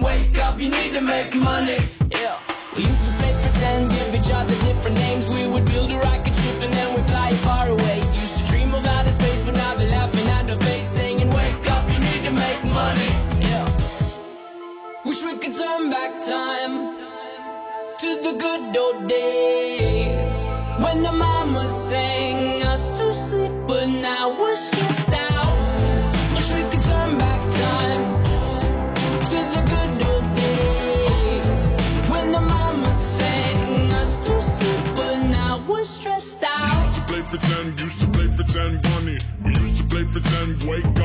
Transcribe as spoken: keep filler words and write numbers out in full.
wake up, you need to make money. Yeah. We used to play pretend, give each other different names. We would build a rocket ship and then we'd fly far away. Used to dream of outer space, but now they're laughing at our face, saying wake up, you need to make money. Yeah. Wish we could turn back time to the good old days when the mama sang us to sleep, but now we're stressed out. Wish we could turn back time to the good old days when the mama sang us to sleep, but now we're stressed out. We used to play pretend, used to play pretend funny. We used to play pretend, wake